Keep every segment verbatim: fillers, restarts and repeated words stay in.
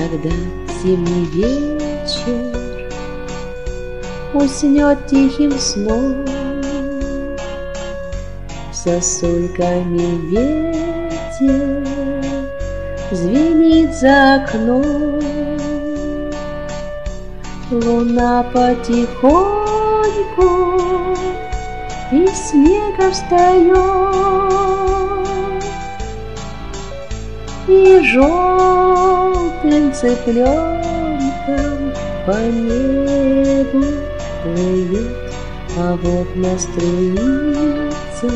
когда зимний вечер уснет тихим сном, сосульками ветер звенит за окном, луна потихоньку из снега встает и желтым цыпленком по небу плывет, а в окна струится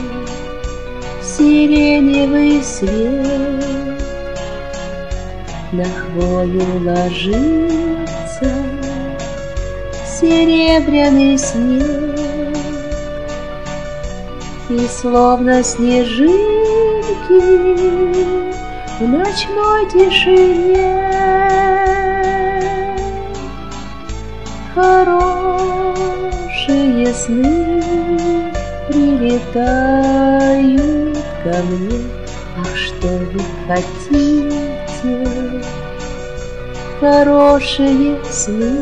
сиреневый свет, на хвою ложится серебряный снег, и словно снежинки в ночной тишине хорошие сны прилетают ко мне. Ах, что вы хотите? Хорошие сны.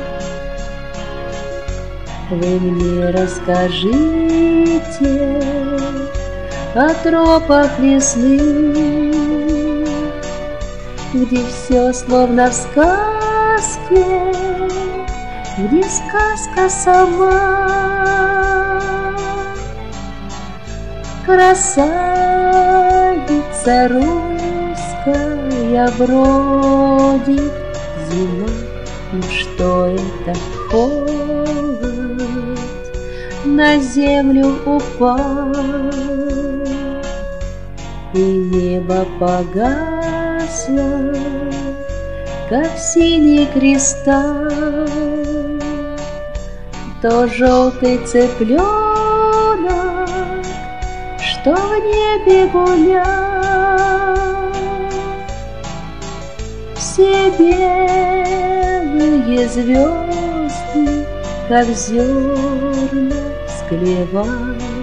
Вы мне расскажите о тропах лесных, где все словно в сказке, где сказка сама. Красавица русская бродит зима, ну что это холод на землю упал, и небо погасло, как синий кристалл. То желтый цыпленок, что в небе гулял, все белые звезды, как зерна, склевал.